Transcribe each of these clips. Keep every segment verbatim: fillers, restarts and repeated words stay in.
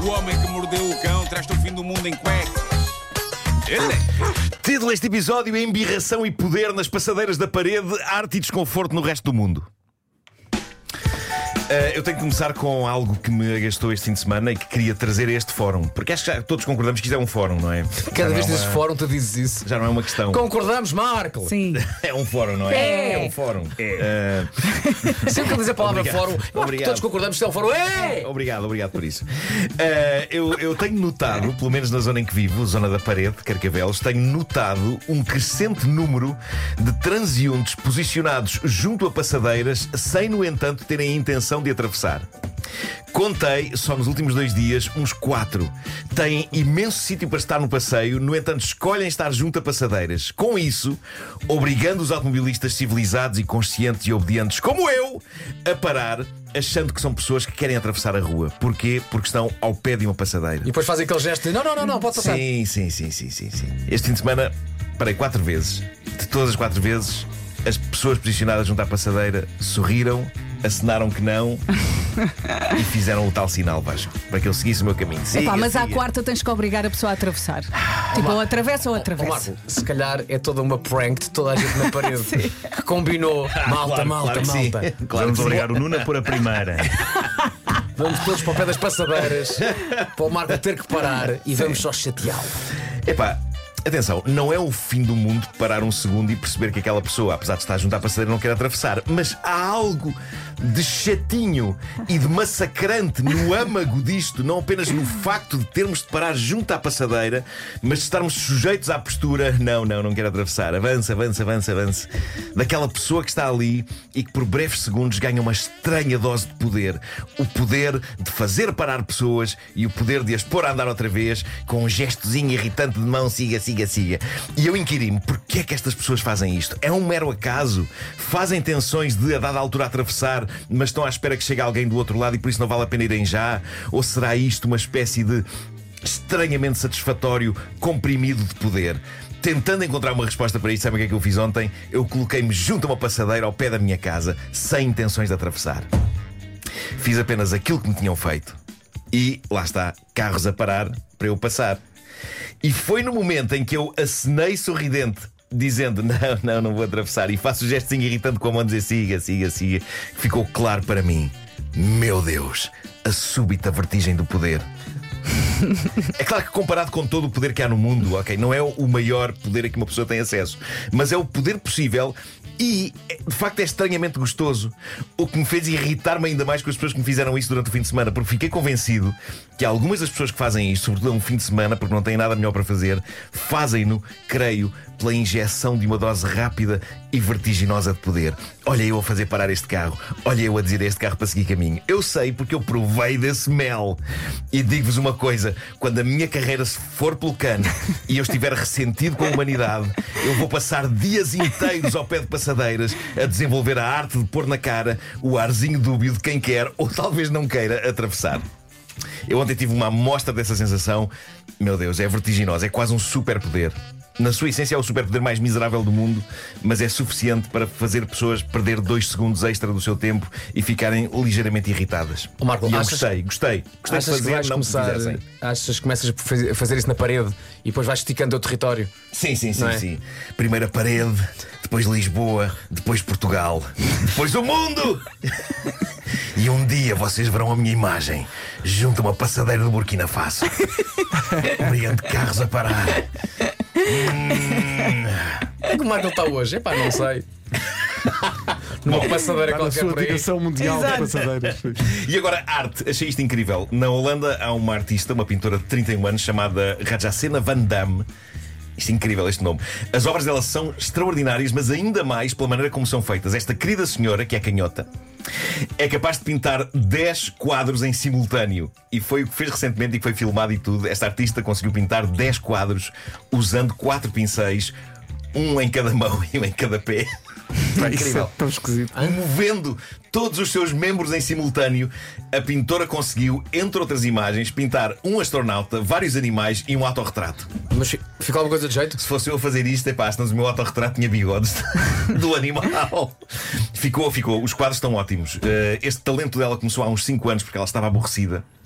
O homem que mordeu o cão traz-te o fim do mundo em cuecas. Título deste episódio: embirração e poder nas passadeiras da parede, arte e desconforto no resto do mundo. Uh, eu tenho que começar com algo que me agastou este fim de semana e que queria trazer a este fórum, porque acho que já todos concordamos que isto é um fórum, não é? Cada Já vez não é dizes uma... fórum, tu dizes isso. Já não é uma questão. Concordamos, Marco? Sim. É um fórum, não é? É. É um fórum. É. Uh... Sempre que eu dizer a palavra Obrigado. fórum, Obrigado. todos concordamos que é um fórum. É! Obrigado, obrigado por isso. Uh, eu, eu tenho notado, pelo menos na zona em que vivo, zona da parede, Carcavelos, tenho notado um crescente número de transeuntes posicionados junto a passadeiras, sem, no entanto, terem a intenção de atravessar. Contei, só nos últimos dois dias, uns quatro. Têm imenso sítio para estar no passeio, no entanto, escolhem estar junto a passadeiras. Com isso, obrigando os automobilistas civilizados e conscientes e obedientes, como eu, a parar, achando que são pessoas que querem atravessar a rua. Porquê? Porque estão ao pé de uma passadeira. E depois fazem aquele gesto de não, não, não, não, pode passar. Sim, sim, sim, sim, sim, sim. Este fim de semana parei quatro vezes. De todas as quatro vezes, as pessoas posicionadas junto à passadeira sorriram, acenaram que não e fizeram o tal sinal, Vasco, para que eu seguisse o meu caminho. Siga, Epá, mas siga. à quarta tens que obrigar a pessoa a atravessar. Tipo, ou atravessa ou Ó, atravessa. Marco, se calhar é toda uma prank de toda a gente na parede que combinou. Malta, Claro, malta, claro que sim. malta. Claro Vamos que sim. obrigar o Nuno a pôr a primeira. Vamos todos para o pé das passadeiras para o Marco ter que parar e vamos só chateá-lo. Epá, atenção, não é o fim do mundo parar um segundo e perceber que aquela pessoa, apesar de estar junto à passadeira, não quer atravessar. Mas há algo de chatinho e de massacrante no âmago disto, não apenas no facto de termos de parar junto à passadeira, mas de estarmos sujeitos à postura. Não, não, não quero atravessar. Avança, avança, avança, avança. Daquela pessoa que está ali e que por breves segundos ganha uma estranha dose de poder. O poder de fazer parar pessoas e o poder de as pôr a andar outra vez com um gestozinho irritante de mão, siga, siga, siga. E eu inquiri-me, porquê é que estas pessoas fazem isto? É um mero acaso? Fazem tensões de, a dada altura, atravessar, mas estão à espera que chegue alguém do outro lado e por isso não vale a pena irem já? Ou será isto uma espécie de estranhamente satisfatório comprimido de poder? Tentando encontrar uma resposta para isto, sabe o que é que eu fiz ontem? Eu coloquei-me junto a uma passadeira ao pé da minha casa, sem intenções de atravessar. Fiz apenas aquilo que me tinham feito. E, lá está, carros a parar para eu passar. E foi no momento em que eu acenei sorridente, dizendo não, não, não vou atravessar, e faço o gesto irritante com a mão, dizer siga, siga, siga, que ficou claro para mim: meu Deus, a súbita vertigem do poder. É claro que comparado com todo o poder que há no mundo, ok, não é o maior poder a que uma pessoa tem acesso, mas é o poder possível. E, de facto, é estranhamente gostoso. O que me fez irritar-me ainda mais com as pessoas que me fizeram isso durante o fim de semana, porque fiquei convencido que algumas das pessoas que fazem isto, sobretudo a um fim de semana, porque não têm nada melhor para fazer, fazem-no, creio, pela injeção de uma dose rápida e vertiginosa de poder. Olha eu a fazer parar este carro, olha eu a dizer a este carro para seguir caminho. Eu sei porque eu provei desse mel. E digo-vos uma coisa: quando a minha carreira se for pelo cano e eu estiver ressentido com a humanidade, eu vou passar dias inteiros ao pé de passadeiras a desenvolver a arte de pôr na cara o arzinho dúbio de quem quer ou talvez não queira atravessar. Eu ontem tive uma amostra dessa sensação. Meu Deus, é vertiginosa, é quase um superpoder. Na sua essência é o superpoder mais miserável do mundo, mas é suficiente para fazer pessoas perder dois segundos extra do seu tempo e ficarem ligeiramente irritadas. Ô, Marco, e eu achas- gostei, gostei. Gostei de Achas que fazer, vais não me começar, fizessem. achas que começas a fazer- a fazer isso na parede e depois vais esticando o território? Sim, sim, sim, Não é? sim. Primeiro a parede, depois Lisboa, depois Portugal, depois o mundo! E um dia vocês verão a minha imagem junto a uma passadeira do Burkina Faso, obrigando carros a parar. Hum. É que o Marco está hoje? Epá, não sei. Numa passadeira Está na qualquer sua por aí. direção mundial de Exato. passadeiras. E agora, arte. Achei isto incrível. Na Holanda há uma artista, uma pintora de trinta e um anos, chamada Rajacena van Damme. Isto é incrível, este nome. As obras dela são extraordinárias, mas ainda mais pela maneira como são feitas. Esta querida senhora, que é canhota, é capaz de pintar dez quadros em simultâneo. E foi o que fez recentemente e que foi filmado e tudo. Esta artista conseguiu pintar dez quadros usando quatro pincéis, um em cada mão e um em cada pé. Isso é Incrível. tão esquisito. Movendo todos os seus membros em simultâneo, a pintora conseguiu, entre outras imagens, pintar um astronauta, vários animais e um autorretrato. Mas fi- ficou alguma coisa de jeito? Se fosse eu a fazer isto, epá, se não o meu autorretrato tinha bigodes do animal. Ficou, ficou. Os quadros estão ótimos. Uh, este talento dela começou há uns cinco anos porque ela estava aborrecida.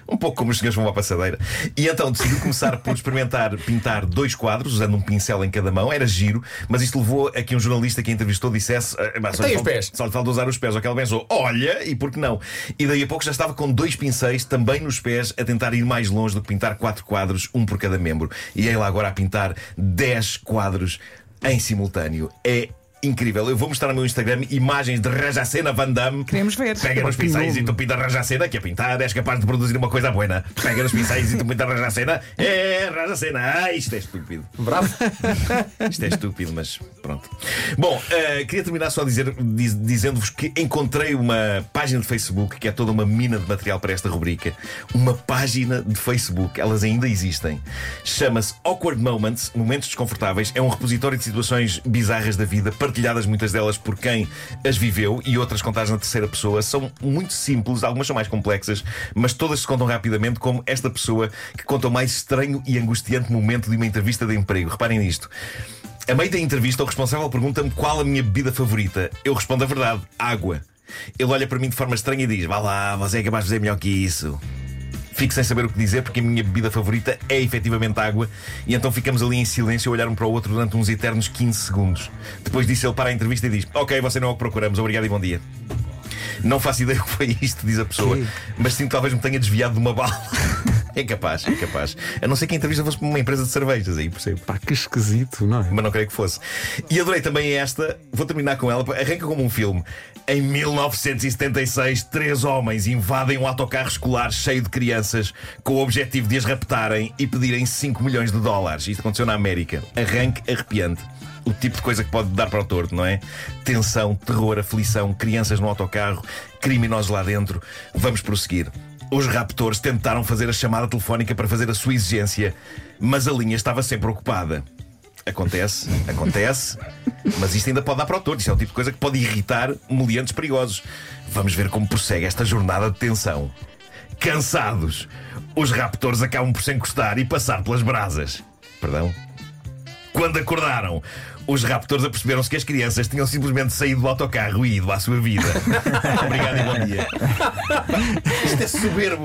Um pouco como os senhores vão à passadeira. E então decidiu começar por experimentar pintar dois quadros, usando um pincel em cada mão. Era giro, mas isto levou a que um jornalista que a entrevistou dissesse: ah, só, lhe os pés. falta, só lhe falta usar os pés. Ou que ela pensou: olha, e por que não? E daí a pouco já estava com dois pincéis também nos pés, a tentar ir mais longe do que pintar quatro quadros, um por cada membro. E é lá agora a pintar dez quadros em simultâneo. É incrível. Eu vou mostrar no meu Instagram imagens de Rajacena Van Damme. Queremos ver. Pega nos pincéis e tu pinta Rajacena, que a pintar és capaz de produzir uma coisa buena. Pega nos pincéis e tu pinta Rajacena. É, Rajacena. Ah, isto é estúpido. Bravo. Isto é estúpido, mas pronto. Bom, uh, queria terminar só a dizer, diz, dizendo-vos que encontrei uma página de Facebook que é toda uma mina de material para esta rubrica. Uma página de Facebook. Elas ainda existem. Chama-se Awkward Moments, Momentos Desconfortáveis. É um repositório de situações bizarras da vida, partilhadas muitas delas por quem as viveu e outras contadas na terceira pessoa. São muito simples, algumas são mais complexas, mas todas se contam rapidamente, como esta pessoa que conta o mais estranho e angustiante momento de uma entrevista de emprego. Reparem nisto. A meio da entrevista, o responsável pergunta-me qual a minha bebida favorita. Eu respondo a verdade: água. Ele olha para mim de forma estranha e diz: vá lá, você é capaz de fazer melhor que isso. Fico sem saber o que dizer, porque a minha bebida favorita é efetivamente água. E então ficamos ali em silêncio a olhar um para o outro durante uns eternos quinze segundos. Depois disso ele para a entrevista e diz: ok, você não é o que procuramos, obrigado e bom dia. Não faço ideia o que foi isto, diz a pessoa, que? mas sinto que talvez me tenha desviado de uma bala. É capaz, é capaz. A não ser que a entrevista fosse para uma empresa de cervejas, aí percebo. Pá, que esquisito, não é? Mas não creio que fosse. E adorei também esta, vou terminar com ela. Arranca como um filme. Em mil novecentos e setenta e seis, três homens invadem um autocarro escolar cheio de crianças com o objetivo de as raptarem e pedirem cinco milhões de dólares. Isto aconteceu na América. Arranque arrepiante. O tipo de coisa que pode dar para o torto, não é? Tensão, terror, aflição, crianças no autocarro, criminosos lá dentro. Vamos prosseguir. Os raptores tentaram fazer a chamada telefónica para fazer a sua exigência, mas a linha estava sempre ocupada. Acontece, acontece, mas isto ainda pode dar para o torto. Isto é o tipo de coisa que pode irritar meliantes perigosos. Vamos ver como prossegue esta jornada de tensão. Cansados, os raptores acabam por se encostar e passar pelas brasas. Perdão? Quando acordaram, os raptores aperceberam-se que as crianças tinham simplesmente saído do autocarro e ido à sua vida. Obrigado e bom dia. Isto é soberbo.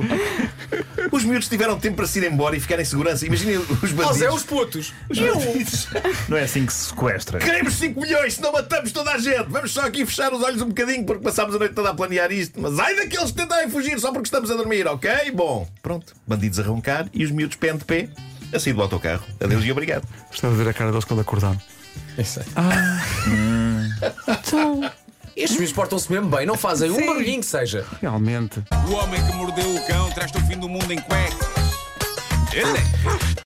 Os miúdos tiveram tempo para se ir embora e ficar em segurança. Imaginem os bandidos. Mas é os putos. Os bandidos. Não é assim que se sequestra. Queremos cinco milhões, senão matamos toda a gente. Vamos só aqui fechar os olhos um bocadinho porque passámos a noite toda a planear isto. Mas ai daqueles que tentarem fugir só porque estamos a dormir, ok? Bom, pronto. Bandidos a roncar e os miúdos pé de pé a sair do autocarro. Adeus e obrigado. Gostava de ver a cara deles quando acordaram. Isso é. Ah, então, Estes bichos portam-se mesmo bem, não fazem um barulhinho que seja. realmente. O homem que mordeu o cão traz-te o fim do mundo em cueca. Ele é.